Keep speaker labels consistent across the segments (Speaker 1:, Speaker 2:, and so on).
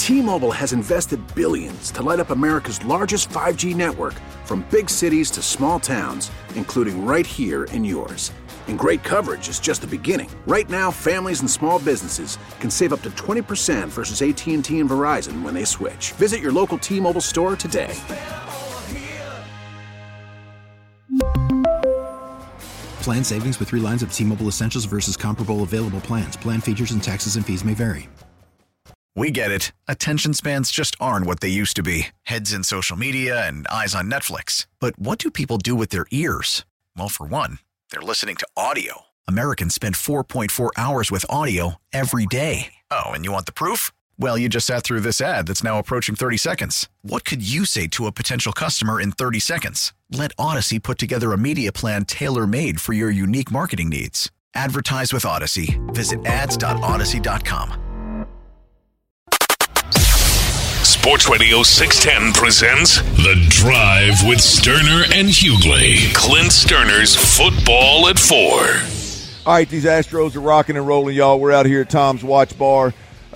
Speaker 1: T-Mobile has invested billions to light up America's largest 5G network, from big cities to small towns, including right here in yours. And great coverage is just the beginning. Right now, families and small businesses can save up to 20% versus AT&T and Verizon when they switch. Visit your local T-Mobile store today.
Speaker 2: Plan savings with 3 lines of T-Mobile Essentials versus comparable available plans. Plan features and taxes and fees may vary.
Speaker 3: We get it. Attention spans just aren't what they used to be. Heads in social media and eyes on Netflix. But what do people do with their ears? Well, for one, they're listening to audio. Americans spend 4.4 hours with audio every day. Oh, and you want the proof? Well, you just sat through this ad that's now approaching 30 seconds. What could you say to a potential customer in 30 seconds? Let Odyssey put together a media plan tailor-made for your unique marketing needs. Advertise with Odyssey. Visit ads.odyssey.com.
Speaker 4: Sports Radio 610 presents The Drive with Sterner and Hughley. Clint Sterner's Football at 4.
Speaker 5: All right, these Astros are rocking and rolling, y'all. We're out here at Tom's Watch Bar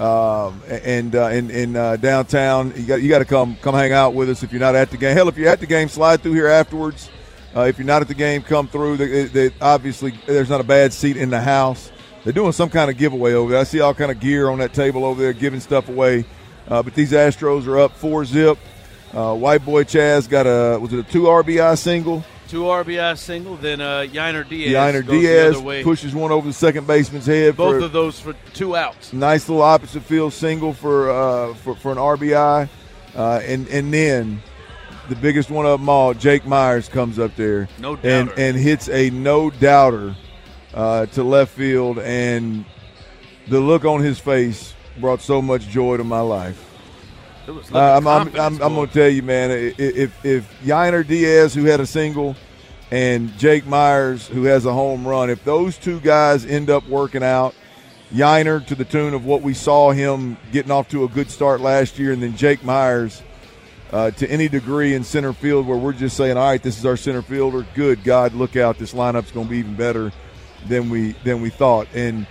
Speaker 5: in downtown. You got to come hang out with us if you're not at the game. Hell, if you're at the game, slide through here afterwards. If you're not at the game, come through. Obviously, there's not a bad seat in the house. They're doing some kind of giveaway over there. I see all kind of gear on that table over there, giving stuff away. But these Astros are up 4-zip. White boy Chaz got a 2 RBI single?
Speaker 6: 2 RBI single, then Yainer Diaz.
Speaker 5: Yainer Diaz pushes one over the second baseman's head.
Speaker 6: Both of those for 2 outs.
Speaker 5: Nice little opposite field single for an RBI. And then the biggest one of them all, Jake Myers comes up there.
Speaker 6: No doubter.
Speaker 5: And hits a no-doubter to left field. And the look on his face brought so much joy to my life. I'm going to tell you, man, if Yainer Diaz, who had a single, and Jake Myers, who has a home run, if those two guys end up working out, Yainer to the tune of what we saw him getting off to a good start last year, and then Jake Myers to any degree in center field where we're just saying, all right, this is our center fielder, good God, look out, this lineup's going to be even better than we thought. And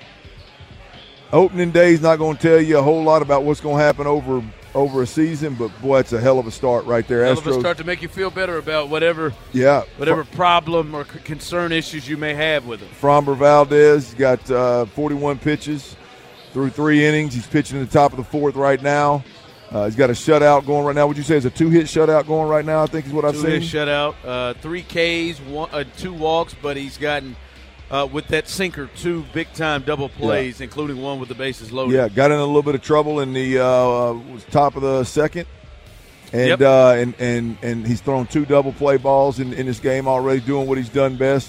Speaker 5: opening day is not going to tell you a whole lot about what's going to happen over a season, but boy, it's a hell of a start right there.
Speaker 6: Hell of a start to make you feel better about whatever problem or concern issues you may have with him.
Speaker 5: Framber Valdez got 41 pitches through 3 innings. He's pitching in the top of the 4th right now. He's got a shutout going right now. Would you say it's a 2-hit shutout going right now? I think is what I've seen.
Speaker 6: 2-hit shutout, 3 Ks, 2 walks, but he's gotten with that sinker 2 big-time double plays, including one with the bases loaded.
Speaker 5: Yeah, got in a little bit of trouble in the top of the 2nd. And and he's thrown 2 double play balls in this game already, doing what he's done best.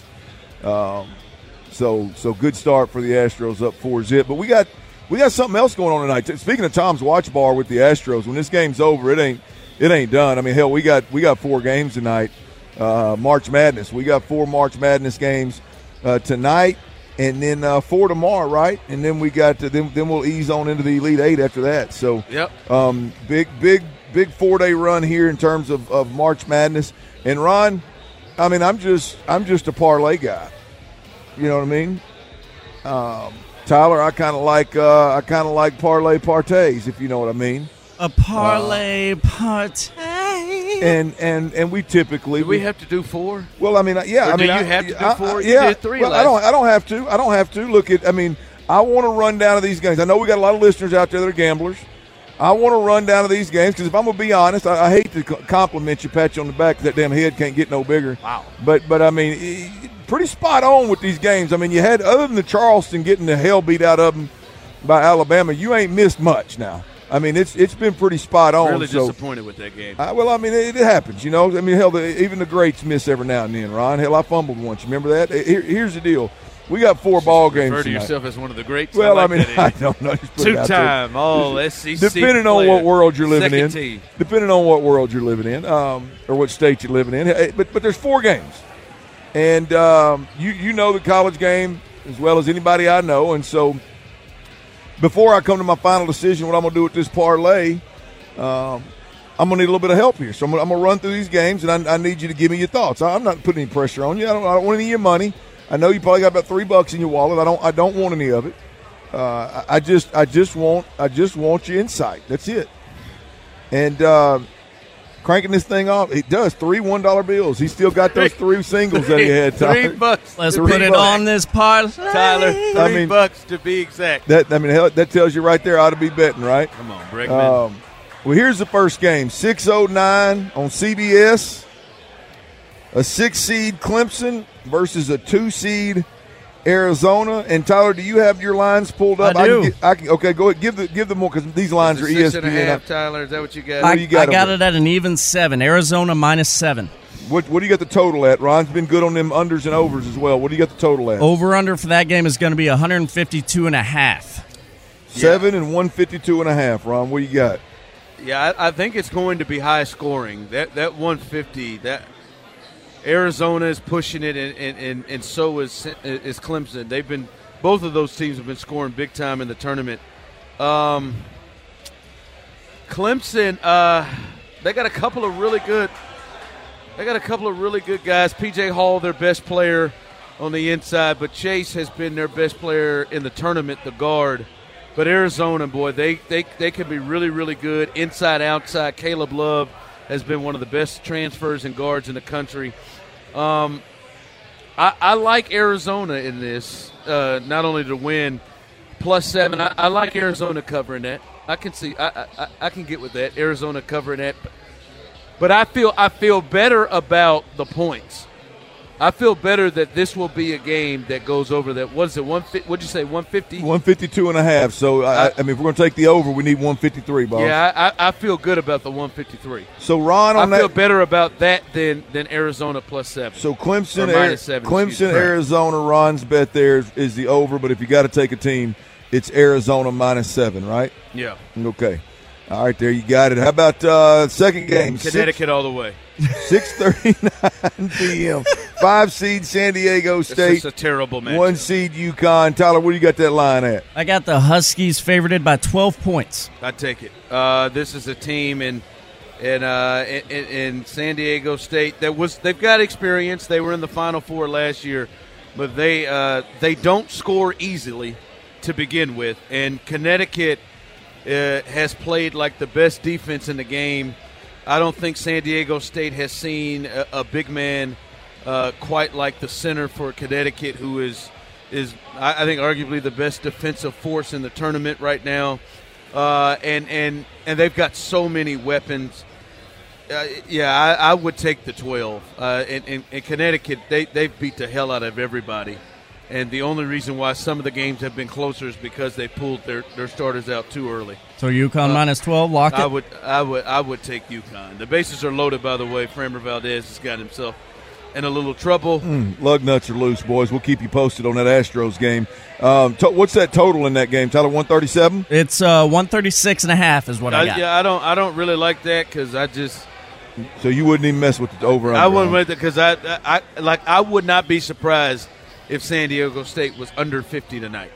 Speaker 5: So good start for the Astros, up 4-zip. But we got something else going on tonight. Speaking of Tom's Watch Bar with the Astros, when this game's over, it ain't done. I mean, hell, we got 4 games tonight. March Madness. We got 4 March Madness games tonight, and then 4 tomorrow, right? And then we got then we'll ease on into the Elite 8 after that. So, big 4-day run here in terms of March Madness. And Ron, I mean, I'm just a parlay guy. You know what I mean? Tyler, I kind of like parlay partays, if you know what I mean.
Speaker 7: A parlay partay.
Speaker 5: And we typically
Speaker 6: do we have to do 4?
Speaker 5: Well, I mean, yeah.
Speaker 6: Or do you have to do 4? You did 3.
Speaker 5: Well, I don't have to. I don't have to. Look at. I mean, I want to run down to these games. I know we got a lot of listeners out there that are gamblers. I want to run down to these games because if I'm gonna be honest, I hate to compliment you, pat you on the back. That damn head can't get no bigger.
Speaker 6: Wow.
Speaker 5: But I mean, pretty spot on with these games. I mean, you had, other than the Charleston getting the hell beat out of them by Alabama, you ain't missed much now. I mean, it's been pretty spot on.
Speaker 6: Really disappointed with that game.
Speaker 5: Well, I mean, it happens, you know. I mean, hell, even the greats miss every now and then, Ron. Hell, I fumbled once. You remember that? Here's the deal. We got 4 ball games
Speaker 6: refer to
Speaker 5: tonight.
Speaker 6: Yourself as one of the greats?
Speaker 5: Well, I mean, I don't know.
Speaker 6: 2-time All-SEC
Speaker 5: Depending on what world you're living in.
Speaker 6: Team.
Speaker 5: Depending on what world you're living in, or what state you're living in. But there's 4 games. And you know the college game as well as anybody I know. And so before I come to my final decision, what I'm going to do with this parlay, I'm going to need a little bit of help here. So I'm going to run through these games, and I need you to give me your thoughts. I'm not putting any pressure on you. I don't want any of your money. I know you probably got about $3 in your wallet. I don't want any of it. I just want your insight. That's it. And cranking this thing off, it does 3 $1 bills. He still got those 3 singles that he had. Tyler.
Speaker 6: $3.
Speaker 7: Let's put it on this parlay.
Speaker 6: Tyler, $3 to be exact.
Speaker 5: That tells you right there. I ought to be betting, right?
Speaker 6: Come on, Bregman.
Speaker 5: Well, here's the first game. 6:09 on CBS. A 6-seed Clemson versus a 2-seed Arizona. And Tyler, do you have your lines pulled up?
Speaker 7: I do.
Speaker 5: Okay, go ahead. Give them more because these lines are ESPN.
Speaker 6: 6.5, Tyler. Is that what you got?
Speaker 7: I got it at an even 7. Arizona -7.
Speaker 5: What do you got the total at? Ron's been good on them unders and overs as well. What do you got the total at?
Speaker 7: Over-under for that game is going to be 152.5.
Speaker 5: 7 and 152.5. Ron, what do you got?
Speaker 6: Yeah, I think it's going to be high scoring. That 150, that Arizona is pushing it, and so is Clemson. Both of those teams have been scoring big time in the tournament. Clemson, they got a couple of really good. They got a couple of really good guys. P.J. Hall, their best player on the inside, but Chase has been their best player in the tournament, the guard. But Arizona, boy, they can be really, really good inside, outside. Caleb Love has been one of the best transfers and guards in the country. I like Arizona in this, not only to win +7. I like Arizona covering that. I can get with that. Arizona covering that, but I feel better about the points. I feel better that this will be a game that goes over that. What is it? What'd you say? 150?
Speaker 5: 152.5. So I mean, if we're going to take the over, we need 153, boss.
Speaker 6: Yeah, I feel good about the 153.
Speaker 5: So Ron,
Speaker 6: I feel better about that than Arizona +7.
Speaker 5: So Clemson,
Speaker 6: -7,
Speaker 5: Arizona. Ron's bet there is the over, but if you got to take a team, it's Arizona -7, right?
Speaker 6: Yeah.
Speaker 5: Okay. All right, there you got it. How about second game?
Speaker 6: Connecticut all the way.
Speaker 5: 6:39 p.m. 5-seed San Diego State.
Speaker 6: It's a terrible match.
Speaker 5: 1-seed UConn. Tyler, where do you got that line at?
Speaker 7: I got the Huskies favorited by 12 points.
Speaker 6: I take it. This is a team in San Diego State they've got experience. They were in the Final Four last year, but they don't score easily to begin with. And Connecticut has played like the best defense in the game. I don't think San Diego State has seen a big man quite like the center for Connecticut, who is I think arguably the best defensive force in the tournament right now, and they've got so many weapons. I would take the 12. In Connecticut, they've beat the hell out of everybody, and the only reason why some of the games have been closer is because they pulled their starters out too early.
Speaker 7: So UConn -12, lock it?
Speaker 6: I would take UConn. The bases are loaded, by the way. Framber Valdez has got himself in a little trouble.
Speaker 5: Lug nuts are loose, boys. We'll keep you posted on that Astros game. What's that total in that game, Tyler? 137?
Speaker 7: It's 136.5 is what I got.
Speaker 6: Yeah, I don't really like that because I just.
Speaker 5: So you wouldn't even mess with the over?
Speaker 6: I wouldn't with it because I would not be surprised if San Diego State was under 50 tonight.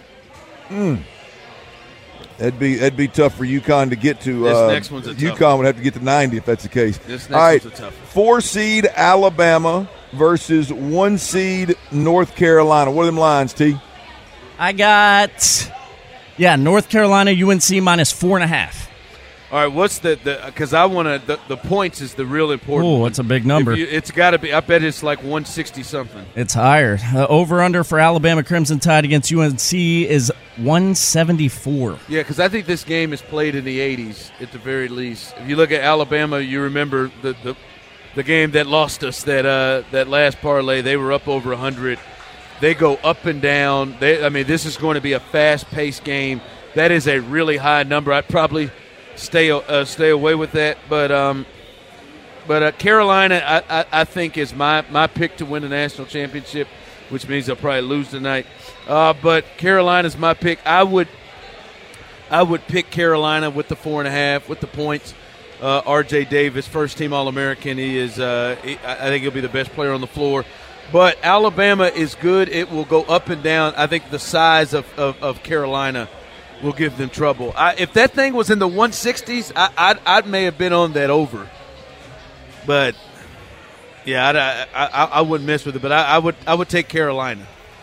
Speaker 5: That'd be tough for UConn to get to.
Speaker 6: This next one's a tough
Speaker 5: UConn would have to get to 90 if that's the case.
Speaker 6: This next
Speaker 5: All right,
Speaker 6: one's a tough
Speaker 5: 4-seed Alabama versus 1-seed North Carolina. What are them lines, T?
Speaker 7: I got, North Carolina, UNC -4.5.
Speaker 6: All right, what's because I want to the points is the real important.
Speaker 7: Oh, it's a big number.
Speaker 6: It's got to be. I bet it's like 160 something.
Speaker 7: It's higher. Over under for Alabama Crimson Tide against UNC is 174.
Speaker 6: Yeah, because I think this game is played in the 80s at the very least. If you look at Alabama, you remember the game that lost us that last parlay. They were up over 100. They go up and down. This is going to be a fast-paced game. That is a really high number. I'd probably stay away with that, but Carolina, I think is my pick to win the national championship, which means they'll probably lose tonight. But Carolina's my pick. I would pick Carolina with the 4.5 with the points. R.J. Davis, first-team All-American. He is. I think he'll be the best player on the floor. But Alabama is good. It will go up and down. I think the size of Carolina will give them trouble. If that thing was in the 160s, I may have been on that over. But I wouldn't mess with it. But I would take Carolina.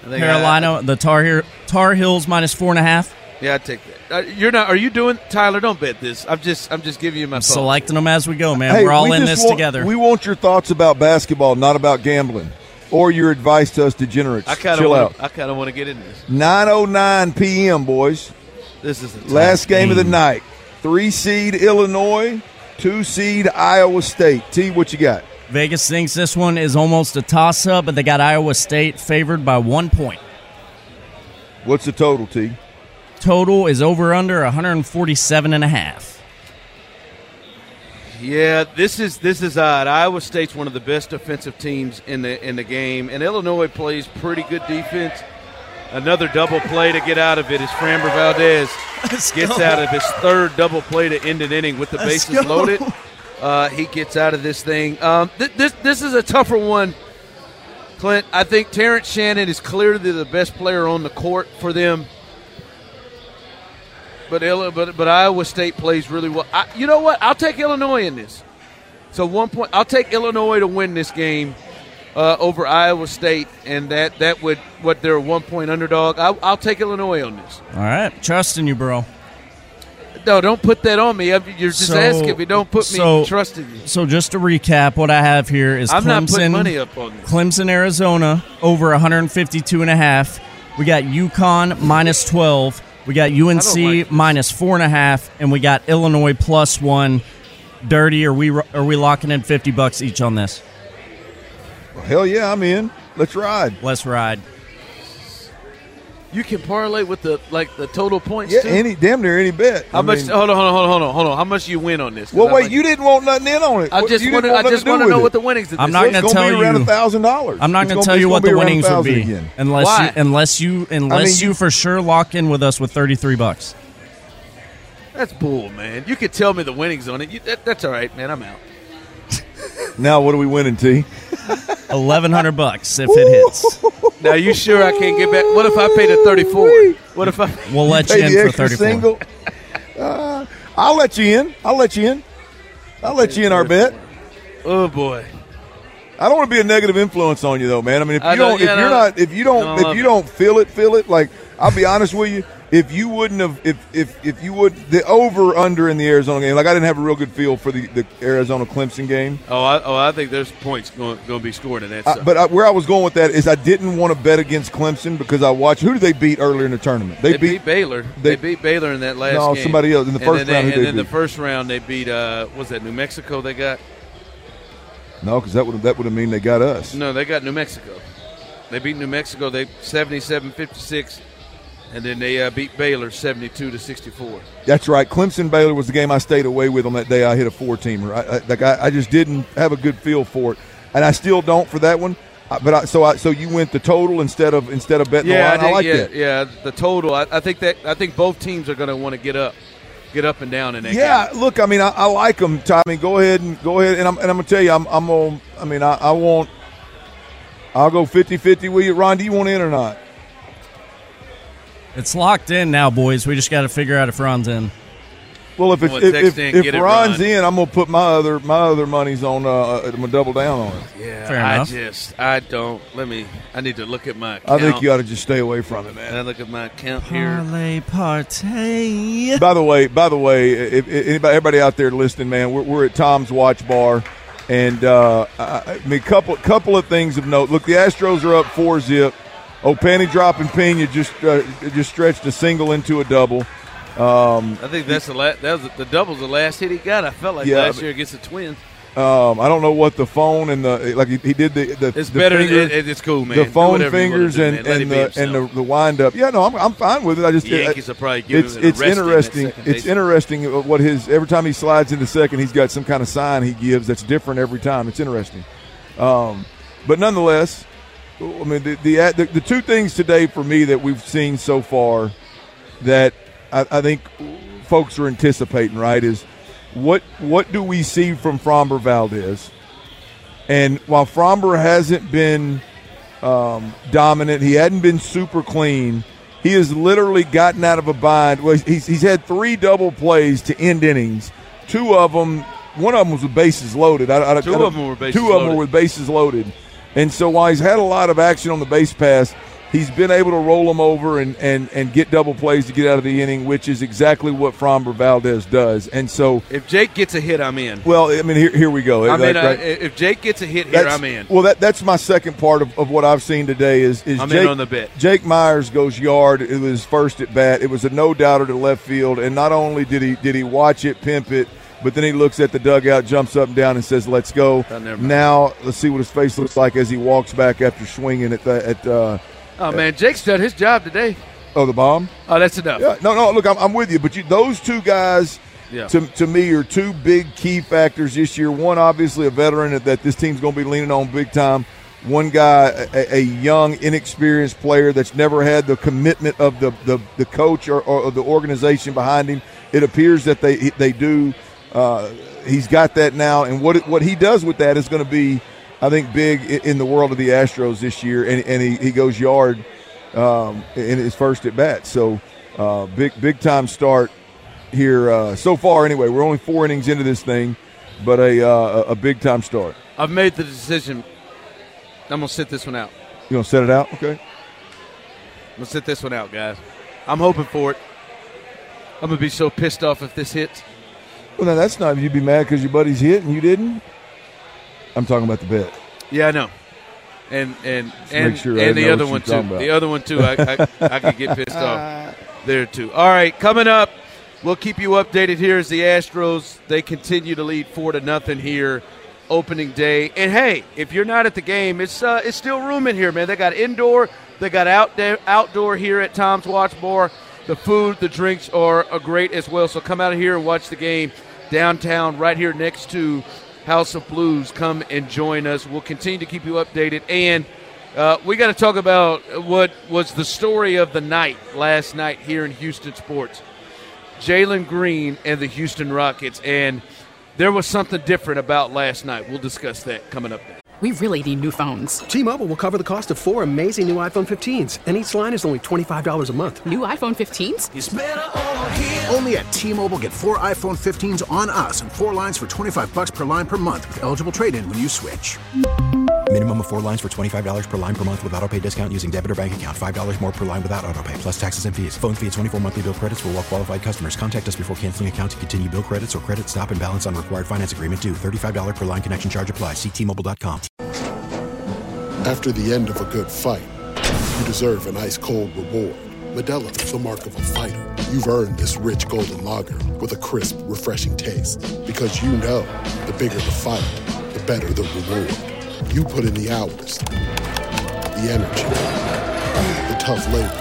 Speaker 7: Carolina, the Tar Heels minus 4.5.
Speaker 6: Yeah, I'd take that. You're not. Are you doing, Tyler? Don't bet this. I'm just giving you my thoughts.
Speaker 7: Selecting them as we go, man.
Speaker 5: Hey,
Speaker 7: We're all in this together.
Speaker 5: We want your thoughts about basketball, not about gambling, or your advice to us degenerates. Chill out.
Speaker 6: I kind of want to get in this.
Speaker 5: 9:09 p.m. boys.
Speaker 6: This is the
Speaker 5: last game of the night. 3-seed Illinois, 2-seed Iowa State. T, what you got?
Speaker 7: Vegas thinks this one is almost a toss-up, but they got Iowa State favored by 1 point.
Speaker 5: What's the total, T?
Speaker 7: Total is over/under 147.5.
Speaker 6: Yeah, this is odd. Iowa State's one of the best defensive teams in the game, and Illinois plays pretty good defense. Another double play to get out of it as Framber Valdez gets out of his third double play to end an inning with the bases loaded. He gets out of this thing. This is a tougher one, Clint. I think Terrence Shannon is clearly the best player on the court for them. But Iowa State plays really well. You know what? I'll take Illinois in this. So 1 point. I'll take Illinois to win this game over Iowa State, and that would they're a 1 point underdog. I'll take Illinois on this.
Speaker 7: All right, trusting you, bro.
Speaker 6: No, don't put that on me. You're just asking me. Don't put me trusting you.
Speaker 7: So just to recap, what I have here is
Speaker 6: I'm not putting money up on this.
Speaker 7: Clemson, Arizona, over 152.5. We got UConn minus 12. We got UNC minus 4.5, and we got Illinois plus 1. Dirty, are we locking in $50 each on this?
Speaker 5: Well, hell yeah, I'm in. Let's ride.
Speaker 7: Let's ride.
Speaker 6: You can parlay with the total points too?
Speaker 5: Damn near any bet.
Speaker 6: How much? Hold on. How much do you win on this?
Speaker 5: Well, wait, you didn't want nothing in on it.
Speaker 6: I just want to know what the winnings are.
Speaker 7: I'm not going to tell you.
Speaker 5: Around $1,000.
Speaker 7: I'm not going to tell you what the winnings would be
Speaker 5: again.
Speaker 7: unless you for sure lock in with us with $33.
Speaker 6: That's bull, man. You could tell me the winnings on it. That's all right, man. I'm out.
Speaker 5: Now, what are we winning, T?
Speaker 7: $1,100 if it hits.
Speaker 6: Now, you sure I can't get back? What if I paid a 34? What if I?
Speaker 7: We'll let you in for 34.
Speaker 5: Single? I'll let you in. I'll let you in our bet.
Speaker 6: Oh boy.
Speaker 5: I don't want to be a negative influence on you, though, man. I mean, if you don't feel it. Like, I'll be honest with you. If you wouldn't have, if you would, the over under in the Arizona game, like I didn't have a real good feel for the Arizona Clemson game.
Speaker 6: I think there's points going to be scored in that.
Speaker 5: But where I was going with that is I didn't want to bet against Clemson because I watched. Who did they beat earlier in the tournament?
Speaker 6: They beat Baylor. They beat Baylor in that last game.
Speaker 5: No, somebody else in the first round.
Speaker 6: And then the first round they beat. Was that New Mexico? They got.
Speaker 5: No, because that would have mean they got us.
Speaker 6: No, they got New Mexico. They beat New Mexico. They 77-56. And then they beat Baylor 72-64.
Speaker 5: That's right. Clemson-Baylor was the game I stayed away with on that day. I hit a 4-teamer. I just didn't have a good feel for it, and I still don't for that one. So you went the total instead of betting the line. I like that.
Speaker 6: Yeah, the total. I think both teams are going to want to get up and down in that game.
Speaker 5: Yeah, look, I mean, I like them, Tommy. Go ahead, and I'm going to tell you, I'll go 50-50 with you. Ron, do you want in or not?
Speaker 7: It's locked in now, boys. We just got to figure out if Ron's in.
Speaker 5: Well, if Ron's in, I'm gonna put my other monies on. I'm gonna double down on it.
Speaker 6: Yeah,
Speaker 7: fair enough.
Speaker 6: I need to look at my account.
Speaker 5: I think you ought to just stay away from it, man.
Speaker 6: I look at my account here.
Speaker 7: Parlay partay.
Speaker 5: By the way, if everybody out there listening, man, we're at Tom's Watch Bar, and I mean, couple of things of note. Look, the Astros are up 4-0. Panty dropping Pena just stretched a single into a double.
Speaker 6: I think that's the double's the last hit he got. I felt like last year against the Twins.
Speaker 5: I don't know what the phone and he did the.
Speaker 6: It's better. It's cool, man.
Speaker 5: The phone fingers and the wind up. Yeah, no, I'm fine with it. I just
Speaker 6: the Yankees will probably give him
Speaker 5: it's interesting. It's interesting what every time he slides into second, he's got some kind of sign he gives that's different every time. It's interesting, but nonetheless. I mean, the two things today for me that we've seen so far that I think folks are anticipating, right, is what do we see from Framber Valdez? And while Framber hasn't been dominant, he hadn't been super clean, he has literally gotten out of a bind. Well, he's had 3 double plays to end innings. 2 of them, one of them was with bases loaded. Two of them were with bases loaded. And so while he's had a lot of action on the base pass, he's been able to roll them over and get double plays to get out of the inning, which is exactly what Framber Valdez does. And so
Speaker 6: if Jake gets a hit, I'm in.
Speaker 5: Well, I mean, here we go.
Speaker 6: If Jake gets a hit here, I'm in.
Speaker 5: Well, that's my second part of what I've seen today is
Speaker 6: I'm
Speaker 5: Jake,
Speaker 6: in on the bet.
Speaker 5: Jake Myers goes yard. It was his first at bat. It was a no-doubter to left field, and not only did he watch it, pimp it, but then he looks at the dugout, jumps up and down, and says, "Let's go." Now let's see what his face looks like as he walks back after swinging
Speaker 6: man, Jake's done his job today.
Speaker 5: Oh, the bomb?
Speaker 6: Oh, that's enough.
Speaker 5: Yeah, no, look, I'm with you. But those two guys, to me, are two big key factors this year. One, obviously, a veteran that this team's going to be leaning on big time. One guy, a young, inexperienced player that's never had the commitment of the coach or the organization behind him. It appears that they do. He's got that now, and what he does with that is going to be, I think, big in the world of the Astros this year. And he goes yard in his first at bat. So big time start here so far. Anyway, we're only 4 innings into this thing, but a big time start.
Speaker 6: I've made the decision. I'm gonna sit this one out.
Speaker 5: You gonna set it out? Okay.
Speaker 6: I'm gonna sit this one out, guys. I'm hoping for it. I'm gonna be so pissed off if this hits.
Speaker 5: Well, now that's not. You'd be mad because your buddy's hit and you didn't. I'm talking about the bet.
Speaker 6: Yeah, I know. And
Speaker 5: sure
Speaker 6: the other one too. The other one too. I could get pissed off there too. All right, coming up, we'll keep you updated here as the Astros, they continue to lead 4-0 here, opening day. And hey, if you're not at the game, it's still room in here, man. They got indoor, they got outdoor here at Tom's Watch Bar. The food, the drinks are great as well. So come out here and watch the game downtown, right here next to House of Blues. Come and join us. We'll continue to keep you updated. And we got to talk about what was the story of the night last night here in Houston sports. Jalen Green and the Houston Rockets. And there was something different about last night. We'll discuss that coming up next.
Speaker 8: We really need new phones.
Speaker 9: T-Mobile will cover the cost of 4 amazing new iPhone 15s, and each line is only $25 a month.
Speaker 8: New iPhone 15s?
Speaker 1: It's better over here. Only at T-Mobile, get 4 iPhone 15s on us and 4 lines for $25 per line per month with eligible trade-in when you switch.
Speaker 2: Minimum of 4 lines for $25 per line per month with autopay discount using debit or bank account. $5 more per line without autopay, plus taxes and fees. Phone fee at 24 monthly bill credits for well-qualified customers. Contact us before canceling account to continue bill credits or credit stop and balance on required finance agreement due. $35 per line connection charge applies. See T-Mobile.com.
Speaker 10: After the end of a good fight, you deserve an ice-cold reward. Modelo, the mark of a fighter. You've earned this rich golden lager with a crisp, refreshing taste. Because you know, the bigger the fight, the better the reward. You put in the hours, the energy, the tough labor.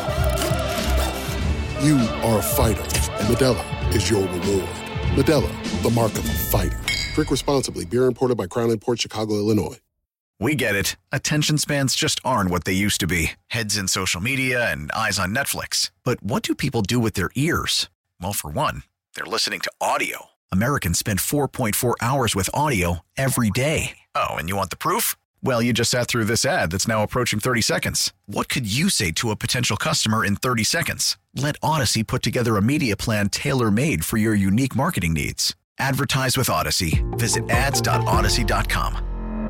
Speaker 10: You are a fighter, and Modelo is your reward. Modelo, the mark of a fighter. Drink responsibly. Beer imported by Crown Imports, Chicago, Illinois.
Speaker 3: We get it. Attention spans just aren't what they used to be. Heads in social media and eyes on Netflix. But what do people do with their ears? Well, for one, they're listening to audio. Americans spend 4.4 hours with audio every day. Oh, and you want the proof? Well, you just sat through this ad that's now approaching 30 seconds. What could you say to a potential customer in 30 seconds? Let Odyssey put together a media plan tailor-made for your unique marketing needs. Advertise with Odyssey. Visit ads.odyssey.com.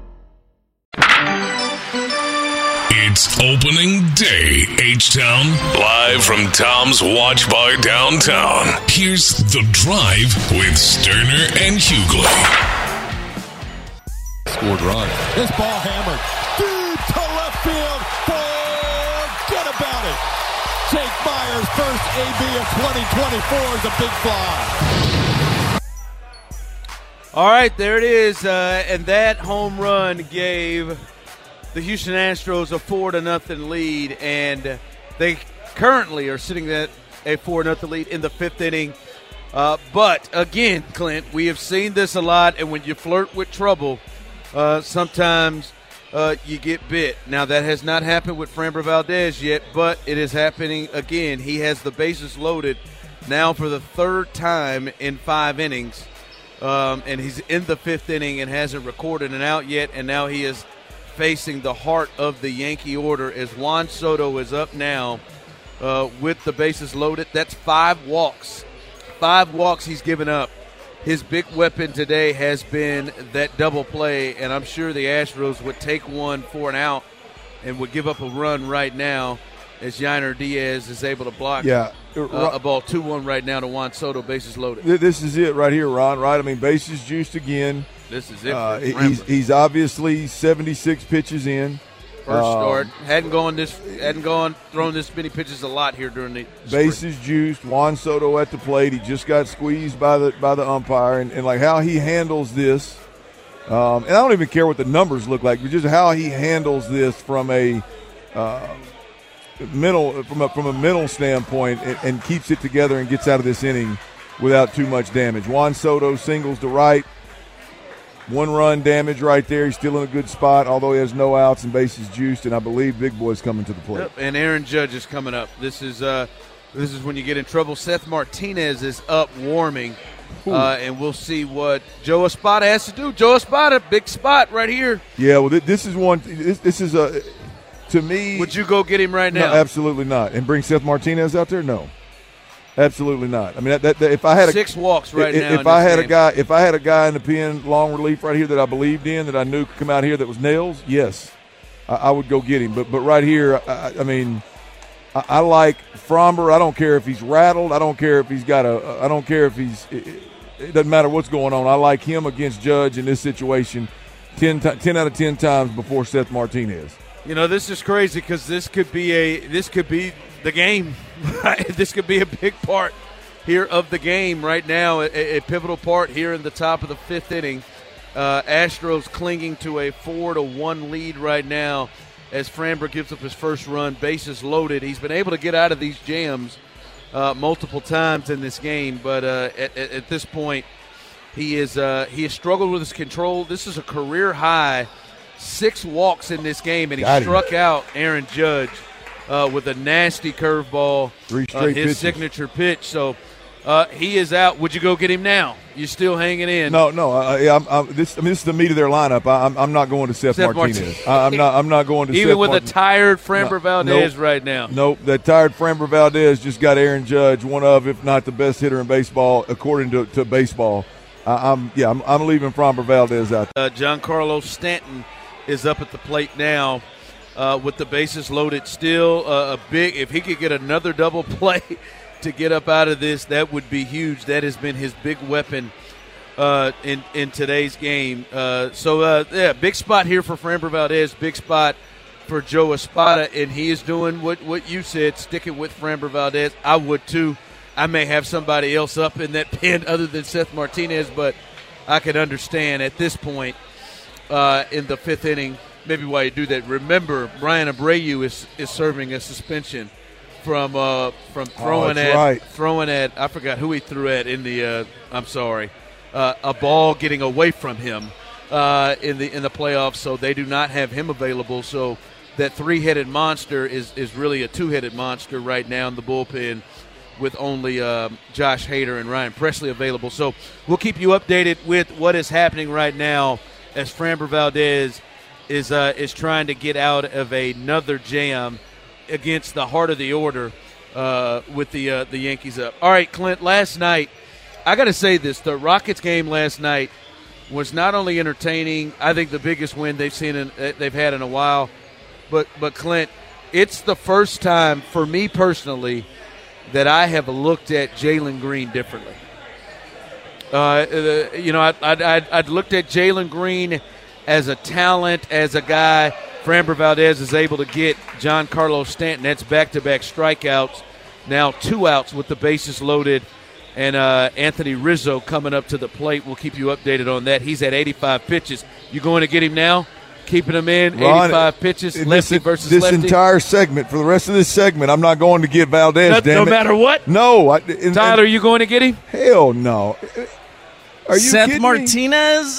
Speaker 4: It's opening day, H-Town. Live from Tom's Watch Bar downtown. Here's The Drive with Sterner and Hughley.
Speaker 11: Scored run. This ball hammered deep to left field. Forget about it. Jake Myers' first AB of 2024 is a big fly.
Speaker 6: All right, there it is. And that home run gave the Houston Astros a 4-0 lead, and they currently are sitting at a 4-0 lead in the 5th inning. But, again, Clint, we have seen this a lot, and when you flirt with trouble, sometimes you get bit. Now, that has not happened with Framber Valdez yet, but it is happening again. He has the bases loaded now for the 3rd time in 5 innings, and he's in the 5th inning and hasn't recorded an out yet, and now he is facing the heart of the Yankee order as Juan Soto is up now with the bases loaded. That's 5 walks. 5 walks he's given up. His big weapon today has been that double play, and I'm sure the Astros would take one for an out and would give up a run right now. as Yainer Diaz is able to block
Speaker 5: Yeah.
Speaker 6: a ball 2-1 right now to Juan Soto, bases loaded.
Speaker 5: This is it right here, Ron, right? I mean, bases juiced again.
Speaker 6: This is it for Framber.
Speaker 5: He's obviously 76 pitches in.
Speaker 6: First start. Hadn't thrown this many pitches a lot here during the
Speaker 5: bases juiced. Juan Soto at the plate. He just got squeezed by the umpire, and like how he handles this. And I don't even care what the numbers look like, but just how he handles this from a mental standpoint, and keeps it together and gets out of this inning without too much damage. Juan Soto singles to right. 1-run damage right there. He's still in a good spot, although he has no outs and bases juiced, and I believe Big Boy's coming to the plate.
Speaker 6: Yep, and Aaron Judge is coming up. This is when you get in trouble. Seth Martinez is up warming, and we'll see what Joe Espada has to do. Joe Espada, big spot right here.
Speaker 5: Yeah, well, this is one. This is a, to me.
Speaker 6: Would you go get him right now?
Speaker 5: No, absolutely not. And bring Seth Martinez out there? No. Absolutely not. I mean, that if I had
Speaker 6: 6 walks right now.
Speaker 5: If I had a guy in the pen, long relief right here that I believed in, that I knew could come out here that was nails, yes, I would go get him. But right here, I mean, I like Framber. I don't care if he's rattled. I don't care if he's got I don't care if he's. It doesn't matter what's going on. I like him against Judge in this situation 10 out of 10 times before Seth Martinez.
Speaker 6: You know, this is crazy because this could be the game. Right? This could be a big part here of the game right now, a pivotal part here in the top of the 5th inning. Astros clinging to a 4-1 lead right now as Framber gives up his first run, bases loaded. He's been able to get out of these jams multiple times in this game, but at this point he has struggled with his control. This is a career high 6 walks in this game, and he struck out Aaron Judge with a nasty curveball,
Speaker 5: 3 straight
Speaker 6: his
Speaker 5: pitches.
Speaker 6: signature pitch. So he is out. Would you go get him now? You still hanging in?
Speaker 5: No. This is the meat of their lineup. I'm not going to Seth Martinez. I'm not going to
Speaker 6: even
Speaker 5: Seth
Speaker 6: with
Speaker 5: Martinez.
Speaker 6: a tired Framber Valdez right now.
Speaker 5: Nope, that tired Framber Valdez just got Aaron Judge, one of, if not the best hitter in baseball, according to baseball. I'm leaving Framber Valdez out there.
Speaker 6: Giancarlo Stanton is up at the plate now. With the bases loaded still, if he could get another double play to get up out of this, that would be huge. That has been his big weapon in today's game. Big spot here for Framber Valdez, big spot for Joe Espada, and he is doing what you said, sticking with Framber Valdez. I would too. I may have somebody else up in that pen other than Seth Martinez, but I can understand at this point in the 5th inning maybe why you do that. Remember, Brian Abreu is serving a suspension from throwing at I forgot who he threw at in the a ball getting away from him in the playoffs. So they do not have him available. So that 3-headed monster is really a 2-headed monster right now in the bullpen, with only Josh Hader and Ryan Presley available. So we'll keep you updated with what is happening right now as Framber Valdez is trying to get out of another jam against the heart of the order with the Yankees up. All right, Clint, last night, I got to say this, the Rockets game last night was not only entertaining, I think the biggest win they've had in a while, but Clint, it's the first time for me personally that I have looked at Jalen Green differently. I'd looked at Jalen Green as a talent, as a guy. Framber Valdez is able to get Giancarlo Stanton. That's back-to-back strikeouts. Now 2 outs with the bases loaded. And Anthony Rizzo coming up to the plate. We'll keep you updated on that. He's at 85 pitches. You going to get him now? Keeping him in, Ron, 85 pitches, lefty versus lefty.
Speaker 5: This entire segment, for the rest of this segment, I'm not going to get Valdez, damn it.
Speaker 6: No matter what?
Speaker 5: No.
Speaker 6: Tyler, are you going to get him?
Speaker 5: Hell no. Are you
Speaker 7: Seth Martinez?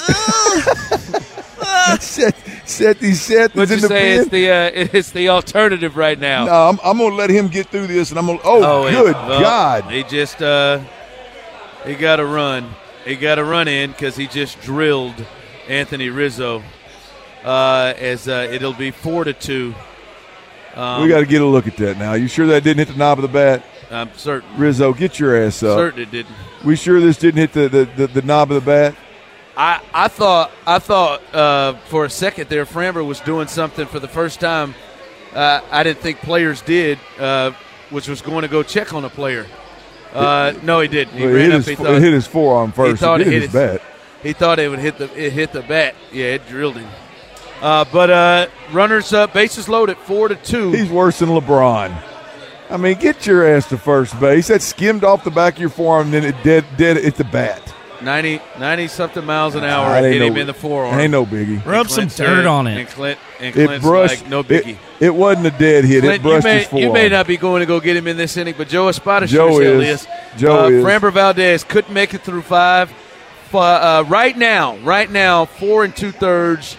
Speaker 5: Seth is in the pen.
Speaker 6: It's the alternative right now.
Speaker 5: No, I'm going to let him get through this, and I'm going to – good God.
Speaker 6: He just he got to run. He got to run in because he just drilled Anthony Rizzo. As it'll be 4-2.
Speaker 5: We got to get a look at that now. You sure that didn't hit the knob of the bat?
Speaker 6: I'm certain.
Speaker 5: Rizzo, get your ass up.
Speaker 6: Certain it didn't.
Speaker 5: We sure this didn't hit the knob of the bat?
Speaker 6: I thought for a second there Framber was doing something for the first time I didn't think players did, which was going to go check on a player. No, he didn't. He ran up. He thought
Speaker 5: it hit his forearm first.
Speaker 6: He thought
Speaker 5: it hit his bat.
Speaker 6: He thought it would hit the bat. Yeah, it drilled him. But runners up, bases loaded, 4-2.
Speaker 5: He's worse than LeBron. I mean, get your ass to first base. That skimmed off the back of your forearm, and then it dead at the bat.
Speaker 6: 90-something miles an hour hit him in the forearm.
Speaker 5: Ain't no biggie.
Speaker 7: Rub some dirt on it.
Speaker 6: And Clint's like, no biggie.
Speaker 5: It wasn't a dead hit.
Speaker 6: Clint,
Speaker 5: it brushed his forearm.
Speaker 6: You may not be going to go get him in this inning, but Joe Espada
Speaker 5: Joe is.
Speaker 6: Framber Valdez couldn't make it through 5. Right now, 4 2/3,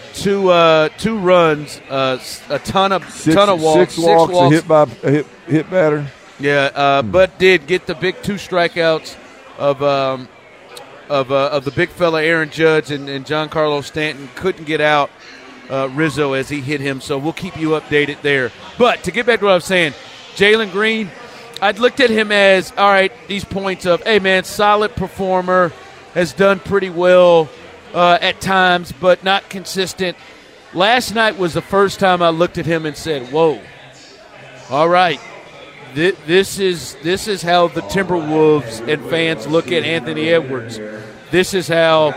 Speaker 6: two runs, a ton of walks,
Speaker 5: 6 walks, a hit batter.
Speaker 6: Yeah, but did get the big 2 strikeouts of the big fella Aaron Judge and Giancarlo Stanton. Couldn't get out Rizzo as he hit him, so we'll keep you updated there. But to get back to what I was saying, Jalen Green, I'd looked at him as, all right, these points of, hey, man, solid performer, has done pretty well at times, but not consistent. Last night was the first time I looked at him and said, whoa, all right, this is how the Timberwolves and fans look at Anthony Edwards. This is how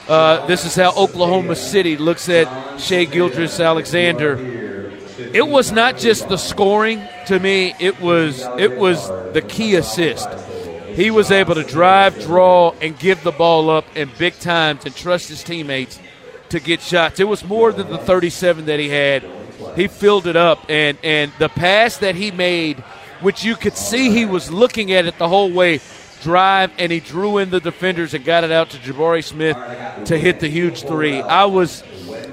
Speaker 6: Oklahoma City looks at Shai Gilgeous-Alexander. It was not just the scoring to me; it was the key assist. He was able to drive, draw, and give the ball up in big times and trust his teammates to get shots. It was more than the 37 that he had. He filled it up, and the pass that he made, which you could see he was looking at it the whole way, drive, and he drew in the defenders and got it out to Jabari Smith to hit the huge 3. I was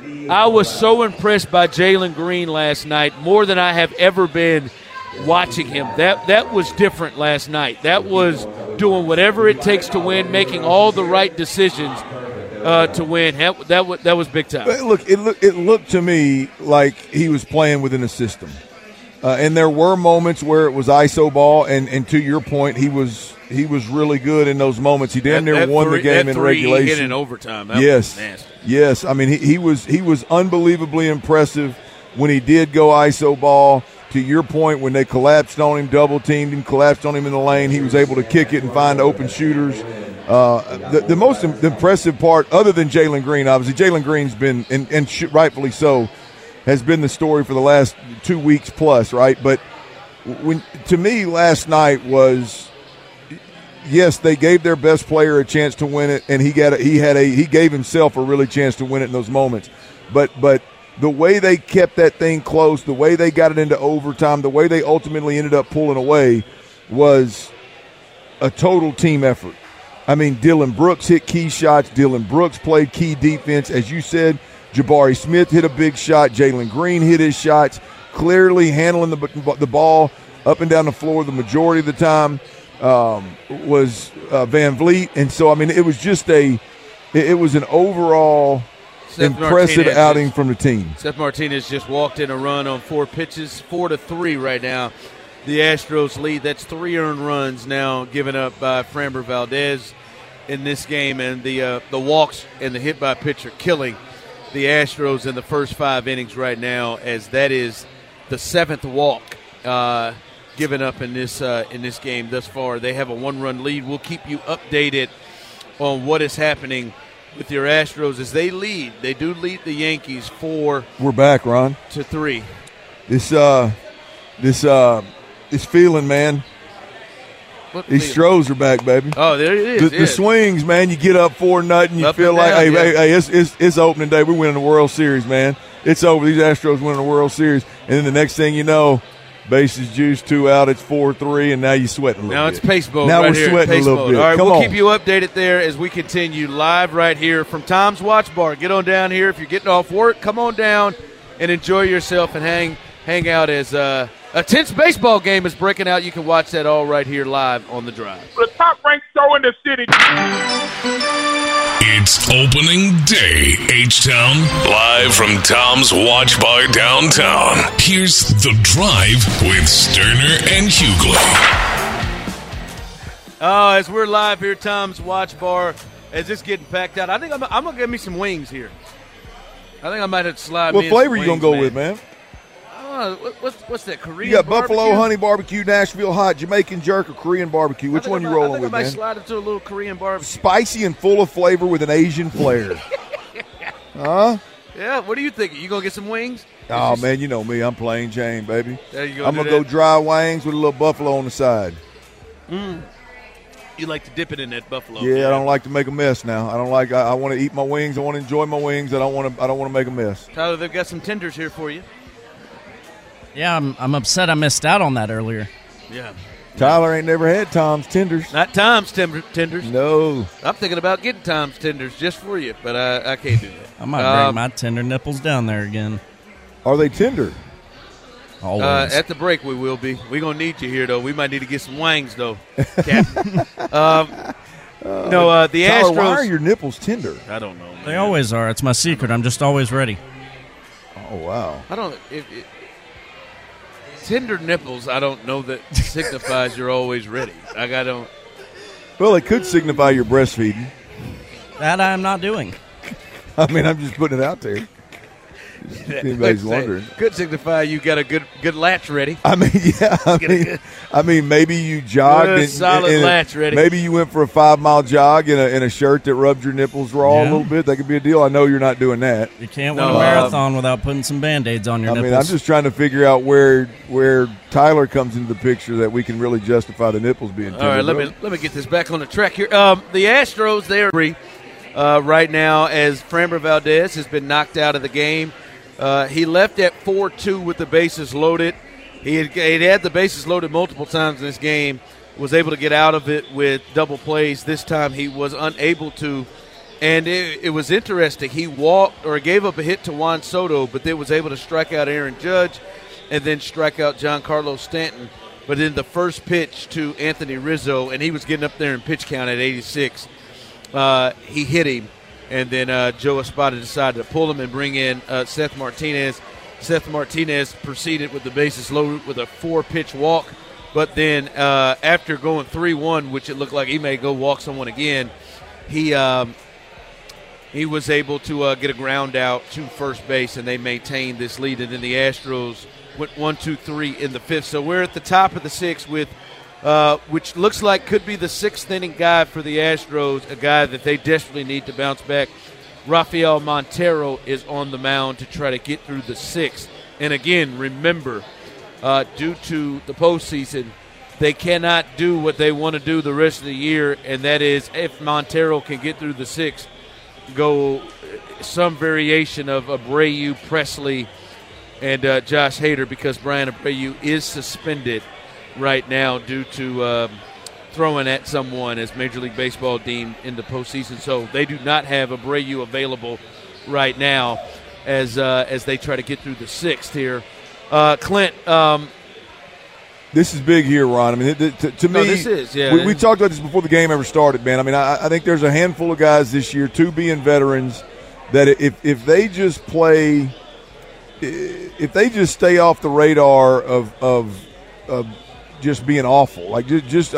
Speaker 6: so impressed by Jalen Green last night, more than I have ever been watching him. That was different last night. That was doing whatever it takes to win, making all the right decisions to win. That was big time.
Speaker 5: It looked to me like he was playing within a system. And there were moments where it was ISO ball, and to your point, he was really good in those moments. He damn near won the game in regulation.
Speaker 6: He hit in overtime. That was nasty.
Speaker 5: Yes. I mean, he was unbelievably impressive when he did go ISO ball. To your point, when they collapsed on him, double-teamed him, collapsed on him in the lane, he was able to kick it and find open shooters. The most impressive part, other than Jalen Green, obviously, Jalen Green's been, and rightfully so, has been the story for the last 2 weeks plus, right? But to me, last night was, yes, they gave their best player a chance to win it, and he gave himself a really chance to win it in those moments. But the way they kept that thing close, the way they got it into overtime, the way they ultimately ended up pulling away was a total team effort. I mean, Dylan Brooks hit key shots. Dylan Brooks played key defense. As you said, Jabari Smith hit a big shot. Jalen Green hit his shots, clearly handling the ball up and down the floor the majority of the time was Van Vliet. And so, I mean, it was just it was an overall – impressive outing from the team.
Speaker 6: Seth Martinez just walked in a run on 4 pitches, 4-3 right now. The Astros lead. That's 3 earned runs now given up by Framber Valdez in this game, and the walks and the hit by pitcher killing the Astros in the first 5 innings right now, as that is the 7th walk given up in this game thus far. They have a 1-run lead. We'll keep you updated on what is happening with your Astros as they lead. They do lead the Yankees 4.
Speaker 5: We're back, Ron.
Speaker 6: To 3.
Speaker 5: This feeling, man. These Stros are back, baby.
Speaker 6: Oh, there it is.
Speaker 5: The swings, man. You get up 4-0. You feel like,
Speaker 6: down,
Speaker 5: hey, it's opening day. We're winning the World Series, man. It's over. These Astros winning the World Series, and then the next thing you know, bases juiced, 2 out. It's 4-3, and now you're sweating a little bit.
Speaker 6: Now it's pace mode.
Speaker 5: Now
Speaker 6: right
Speaker 5: we're
Speaker 6: here.
Speaker 5: sweating
Speaker 6: pace
Speaker 5: a little
Speaker 6: mode.
Speaker 5: bit.
Speaker 6: All right,
Speaker 5: Come
Speaker 6: we'll
Speaker 5: on.
Speaker 6: keep you updated there as we continue live right here from Tom's Watch Bar. Get on down here. If you're getting off work, come on down and enjoy yourself and hang out as a tense baseball game is breaking out. You can watch that all right here live on The Drive.
Speaker 12: The top-ranked show in the city.
Speaker 4: It's opening day, H-Town. Live from Tom's Watch Bar downtown. Here's The Drive with Sterner and Hughley.
Speaker 6: Oh, as we're live here, Tom's Watch Bar, as it's getting packed out. I think I'm going to get me some wings here. I think I might have to slide
Speaker 5: What
Speaker 6: me
Speaker 5: flavor
Speaker 6: some
Speaker 5: you going to go with, man?
Speaker 6: What's that, Korean
Speaker 5: You got
Speaker 6: barbecue?
Speaker 5: Buffalo honey barbecue, Nashville hot, Jamaican jerk, or Korean barbecue. Which one you rolling with,
Speaker 6: I
Speaker 5: man?
Speaker 6: slide into a little Korean barbecue.
Speaker 5: Spicy and full of flavor with an Asian flair. Huh?
Speaker 6: Yeah, what do you think? You going to get some wings?
Speaker 5: Oh, man, you know me. I'm plain Jane, baby.
Speaker 6: There you go.
Speaker 5: I'm going to go dry wings with a little buffalo on the side.
Speaker 6: You like to dip it in that buffalo.
Speaker 5: Yeah, I don't like to make a mess now. I want to eat my wings. I want to enjoy my wings. I don't want to make a mess.
Speaker 6: Tyler, they've got some tenders here for you.
Speaker 7: Yeah, I'm upset I missed out on that earlier.
Speaker 6: Yeah.
Speaker 5: Tyler ain't never had Tom's tenders.
Speaker 6: Not Tom's tenders.
Speaker 5: No.
Speaker 6: I'm thinking about getting Tom's tenders just for you, but I can't do that.
Speaker 7: I might bring my tender nipples down there again.
Speaker 5: Are they tender?
Speaker 7: Always.
Speaker 6: At the break, we will be. We're going to need you here, though. We might need to get some wings, though, Captain. The
Speaker 5: Tyler,
Speaker 6: Astros.
Speaker 5: why are your nipples tender?
Speaker 6: I don't know, man.
Speaker 7: They always are. It's my secret. I'm just always ready.
Speaker 5: Oh, wow.
Speaker 6: I don't. Tender nipples, I don't know that signifies you're always ready.
Speaker 5: Well, it could signify you're breastfeeding.
Speaker 7: That I'm not doing.
Speaker 5: I mean, I'm just putting it out there. Anybody's wondering.
Speaker 6: Could signify you got a good latch ready.
Speaker 5: I mean, yeah. I mean, maybe you jogged.
Speaker 6: Solid latch ready.
Speaker 5: Maybe you went for a 5-mile jog in a shirt that rubbed your nipples raw a little bit. That could be a deal. I know you're not doing that.
Speaker 7: You can't win a marathon without putting some Band-Aids on your nipples.
Speaker 5: I mean, I'm just trying to figure out where Tyler comes into the picture that we can really justify the nipples being tender.
Speaker 6: All right, let me get this back on the track here. The Astros, they are free right now as Framber Valdez has been knocked out of the game. He left at 4-2 with the bases loaded. He had the bases loaded multiple times in this game, was able to get out of it with double plays. This time he was unable to, and it was interesting. He walked or gave up a hit to Juan Soto, but then was able to strike out Aaron Judge and then strike out Giancarlo Stanton. But in the first pitch to Anthony Rizzo, and he was getting up there in pitch count at 86, he hit him. And then Joe Espada decided to pull him and bring in Seth Martinez. Seth Martinez proceeded with the bases loaded with a 4-pitch walk. But then after going 3-1, which it looked like he may go walk someone again, he was able to get a ground out to first base, and they maintained this lead. And then the Astros went 1-2-3 in the fifth. So we're at the top of the sixth with which looks like could be the 6th inning guy for the Astros, a guy that they desperately need to bounce back. Rafael Montero is on the mound to try to get through the 6th. And again, remember, due to the postseason, they cannot do what they want to do the rest of the year, and that is if Montero can get through the 6th, go some variation of Abreu, Presley, and Josh Hader, because Brian Abreu is suspended right now due to throwing at someone, as Major League Baseball deemed in the postseason. So they do not have Abreu available right now as they try to get through the 6th here. Clint,
Speaker 5: this is big here, Ron. I mean, to me,
Speaker 6: this is, yeah.
Speaker 5: We talked about this before the game ever started, man. I mean, I think there's a handful of guys this year, 2 being veterans, that if they just play, if they just stay off the radar of just being awful, like just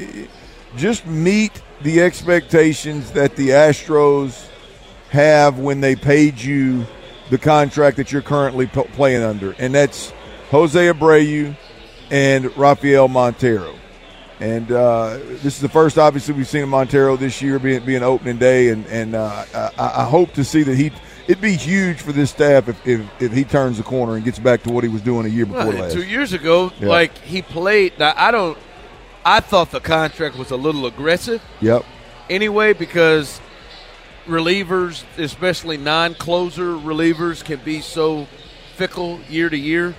Speaker 5: meet the expectations that the Astros have when they paid you the contract that you're currently playing under, and that's Jose Abreu and Rafael Montero. And this is the first, obviously, we've seen Montero this year being opening day, and I hope to see that it'd be huge for this staff if he turns the corner and gets back to what he was doing a year before last.
Speaker 6: 2 years ago, like he played. Now I thought the contract was a little aggressive.
Speaker 5: Yep.
Speaker 6: Anyway, because relievers, especially non-closer relievers, can be so fickle year to year.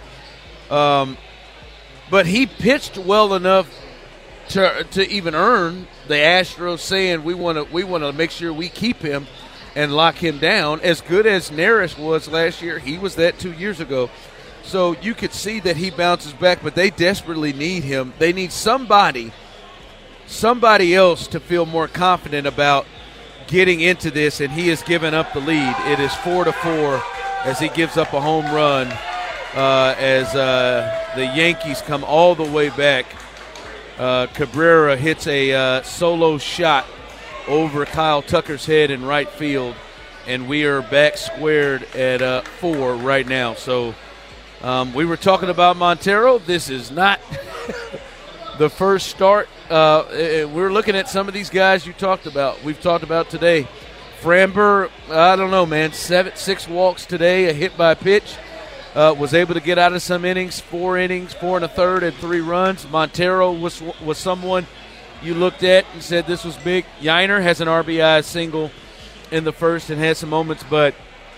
Speaker 6: But he pitched well enough to even earn the Astros saying we want to make sure we keep him and lock him down. As good as Neris was last year, he was that 2 years ago. So you could see that he bounces back, but they desperately need him. They need somebody else to feel more confident about getting into this, and he has given up the lead. It is 4-4 as he gives up a home run as the Yankees come all the way back. Cabrera hits a solo shot over Kyle Tucker's head in right field, and we are back squared at 4 right now. So We were talking about Montero. This is not the first start. We're looking at some of these guys you talked about. We've talked about today. Framber, I don't know, man, 6 walks today, a hit by pitch. Was able to get out of some innings, 4 innings, 4 1/3, and 3 runs. Montero was someone you looked at and said this was big. Yiner has an RBI single in the first and had some moments, but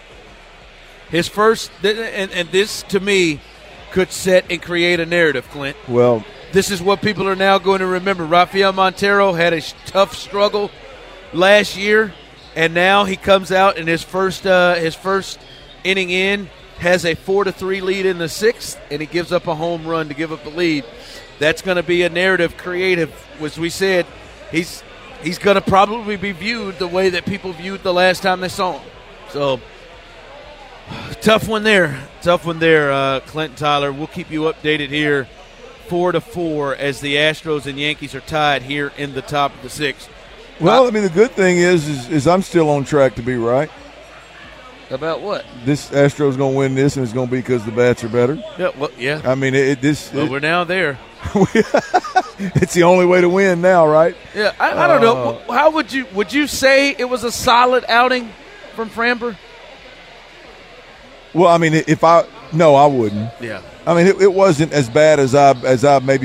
Speaker 6: his first, and this to me could set and create a narrative, Clint.
Speaker 5: Well,
Speaker 6: this is what people are now going to remember. Rafael Montero had a tough struggle last year, and now he comes out in his first inning in, has a 4-3 lead in the 6th, and he gives up a home run to give up the lead. That's going to be a narrative creative. As we said, he's going to probably be viewed the way that people viewed the last time they saw him. So, tough one there. Clint Tyler. We'll keep you updated here 4-4 as the Astros and Yankees are tied here in the top of the 6th.
Speaker 5: Well, I mean, the good thing is I'm still on track to be right.
Speaker 6: About what?
Speaker 5: This Astros going to win this, and it's going to be because the bats are better.
Speaker 6: Yeah, well, yeah.
Speaker 5: I mean,
Speaker 6: we're now there.
Speaker 5: It's the only way to win now, right?
Speaker 6: Yeah, I don't know. How would you say it was a solid outing from Framber?
Speaker 5: Well, I mean, I wouldn't.
Speaker 6: Yeah.
Speaker 5: I mean, it wasn't as bad as I maybe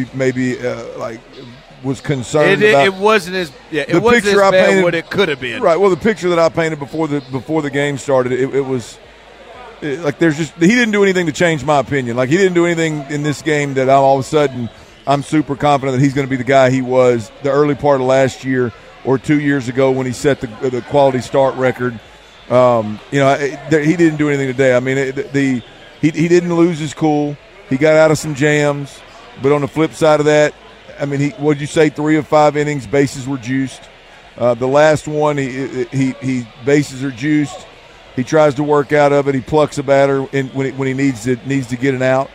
Speaker 5: was concerned about.
Speaker 6: It wasn't as it wasn't as bad painted, what it could have been.
Speaker 5: Right. Well, the picture that I painted before the game started, it was like he didn't do anything to change my opinion. Like, he didn't do anything in this game that all of a sudden I'm super confident that he's going to be the guy he was the early part of last year or 2 years ago when he set the quality start record. He didn't do anything today. I mean, he didn't lose his cool. He got out of some jams, but on the flip side of that, I mean, what'd you say? 3 of 5 innings, bases were juiced. The last one, he bases are juiced. He tries to work out of it. He plucks a batter when he needs to get an out.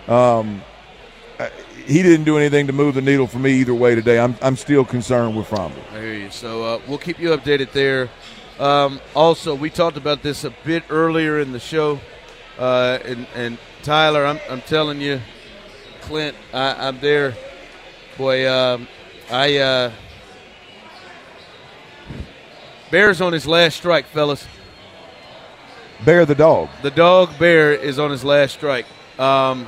Speaker 5: He didn't do anything to move the needle for me either way today. I'm still concerned with Framber.
Speaker 6: I hear you. So we'll keep you updated there. Also, we talked about this a bit earlier in the show, and Tyler, I'm telling you, Clint, I'm there. Boy, Bear's on his last strike, fellas.
Speaker 5: Bear the dog.
Speaker 6: The dog Bear is on his last strike. I'm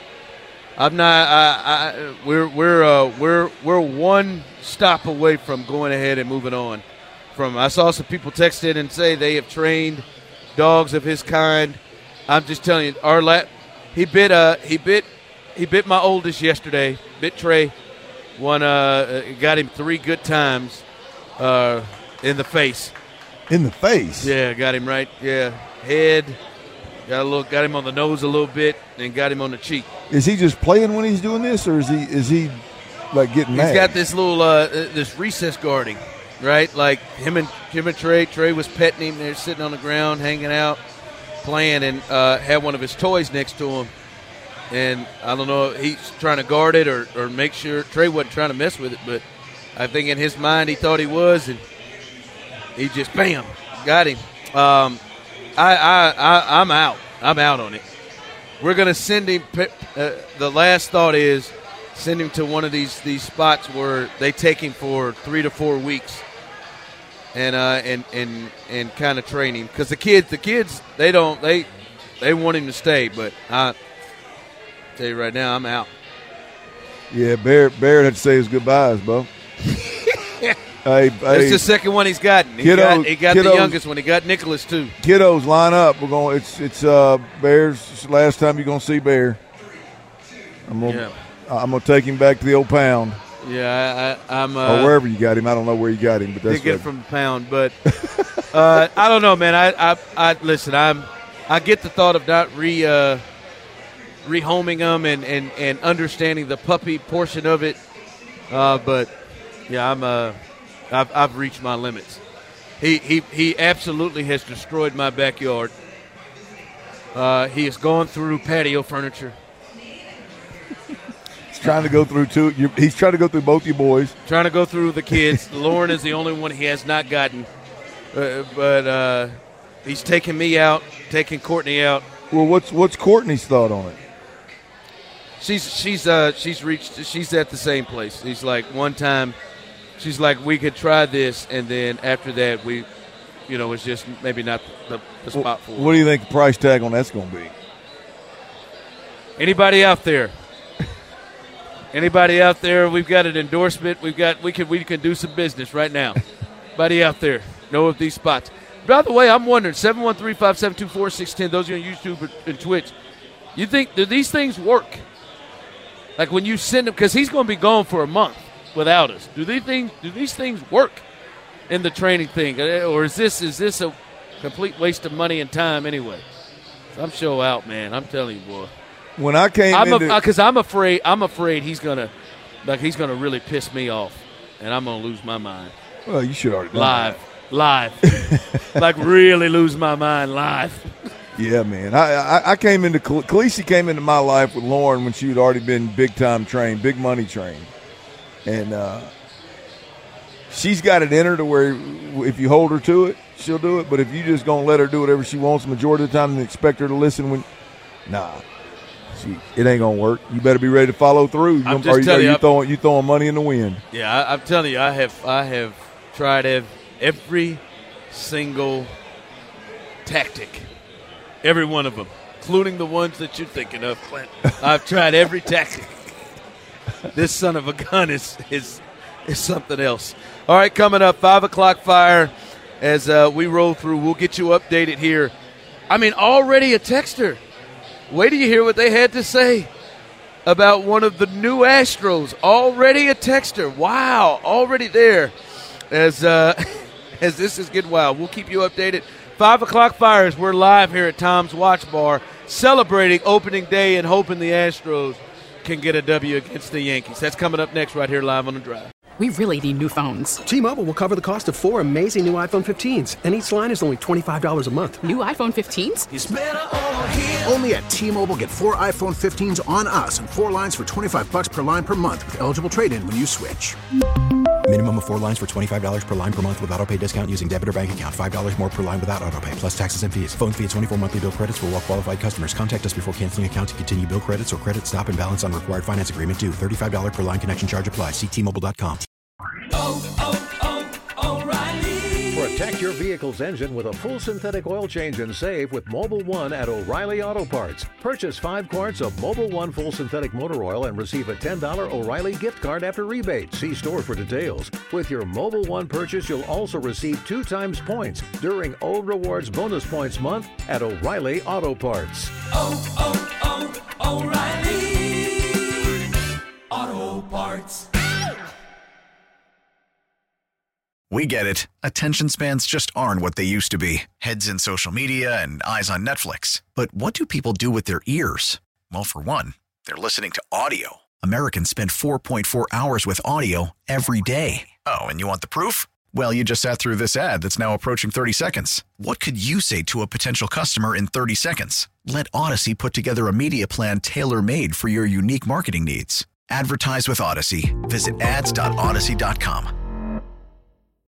Speaker 6: not. We're one stop away from going ahead and moving on. I saw some people text in and say they have trained dogs of his kind. I'm just telling you, he bit my oldest yesterday. Bit Trey. Got him 3 good times in the face.
Speaker 5: In the face?
Speaker 6: Yeah, got him right. Yeah, head. Got him on the nose a little bit, and got him on the cheek.
Speaker 5: Is he just playing when he's doing this, or is he like getting mad?
Speaker 6: He's got this little this recess guarding, right? Like him and Trey. Trey was petting him. They're sitting on the ground, hanging out, playing, and had one of his toys next to him. And I don't know, he's trying to guard it or make sure. Trey wasn't trying to mess with it, but I think in his mind he thought he was, and he just, bam, got him. I'm out. I'm out on it. We're going to send him the last thought is send him to one of these spots where they take him for 3 to 4 weeks and kind of train him. Because the kids, they want him to stay, but I tell you right now, I'm out.
Speaker 5: Yeah, Bear had to say his goodbyes, bro.
Speaker 6: It's the second one he's gotten. He got the youngest one. He got Nicholas too.
Speaker 5: Kiddos, line up. We're going. It's Bear's last time you're gonna see Bear. I'm gonna take him back to the old pound.
Speaker 6: Yeah, I'm.
Speaker 5: Or wherever you got him. I don't know where you got him, but that's
Speaker 6: did get it from the pound. But I don't know, man. I listen. I get the thought of not rehoming them and understanding the puppy portion of it. But yeah, I've reached my limits. He absolutely has destroyed my backyard. He has gone through patio furniture.
Speaker 5: He's trying to go through he's trying to go through both you boys.
Speaker 6: Trying to go through the kids. Lauren is the only one he has not gotten. But he's taking me out, taking Courtney out.
Speaker 5: Well, what's Courtney's thought on it?
Speaker 6: She's at the same place. She's like, one time, she's like, we could try this, and then after that, we, it's just maybe not the spot for it.
Speaker 5: What do you think the price tag on that's going to be?
Speaker 6: Anybody out there? Anybody out there? We've got an endorsement. We can do some business right now. Anybody out there know of these spots? By the way, I'm wondering, 713-572-4610, those are on YouTube and Twitch, do these things work? Like when you send him, because he's going to be gone for a month without us. Do these things work in the training thing, or is this a complete waste of money and time anyway? I'm so out, man. I'm telling you, boy.
Speaker 5: When I came
Speaker 6: because I'm afraid he's gonna really piss me off, and I'm gonna lose my mind.
Speaker 5: Well, you should already know
Speaker 6: live, like really lose my mind live.
Speaker 5: Yeah, man. I came into Khaleesi came into my life with Lauren when she had already been big time trained, big money trained, and she's got it in her to where if you hold her to it, she'll do it. But if you just gonna let her do whatever she wants the majority of the time and expect her to listen, it ain't gonna work. You better be ready to follow through. You throwing money in the wind.
Speaker 6: Yeah, I'm telling you, I have tried every single tactic. Every one of them, including the ones that you're thinking of, Clint. I've tried every tactic. This son of a gun is something else. All right, coming up, 5 o'clock fire as we roll through. We'll get you updated here. I mean, already a texter. Wait till you hear what they had to say about one of the new Astros. Already a texter. Wow, already there as this is getting wild. We'll keep you updated. 5 o'clock fires. We're live here at Tom's Watch Bar celebrating opening day and hoping the Astros can get a W against the Yankees. That's coming up next right here live on The Drive.
Speaker 8: We really need new phones.
Speaker 9: T-Mobile will cover the cost of 4 amazing new iPhone 15s, and each line is only $25 a month.
Speaker 8: New iPhone 15s?
Speaker 1: It's better over here. Only at T-Mobile, get 4 iPhone 15s on us and 4 lines for $25 per line per month with eligible trade-in when you switch.
Speaker 2: Minimum of 4 lines for $25 per line per month with autopay discount using debit or bank account. $5 more per line without autopay, plus taxes and fees. Phone fee at 24 monthly bill credits for well-qualified customers. Contact us before canceling account to continue bill credits or credit stop and balance on required finance agreement due. $35 per line connection charge applies. See T-Mobile.com.
Speaker 13: O'Reilly. Protect your vehicle's engine with a full synthetic oil change and save with Mobil 1 at O'Reilly Auto Parts. Purchase 5 quarts of Mobil 1 full synthetic motor oil and receive a $10 O'Reilly gift card after rebate. See store for details. With your Mobil 1 purchase, you'll also receive 2 times points during O Rewards Bonus Points Month at O'Reilly Auto Parts.
Speaker 14: O'Reilly Auto Parts.
Speaker 3: We get it. Attention spans just aren't what they used to be. Heads in social media and eyes on Netflix. But what do people do with their ears? Well, for one, they're listening to audio. Americans spend 4.4 hours with audio every day. Oh, and you want the proof? Well, you just sat through this ad that's now approaching 30 seconds. What could you say to a potential customer in 30 seconds? Let Odyssey put together a media plan tailor-made for your unique marketing needs. Advertise with Odyssey. Visit ads.odyssey.com.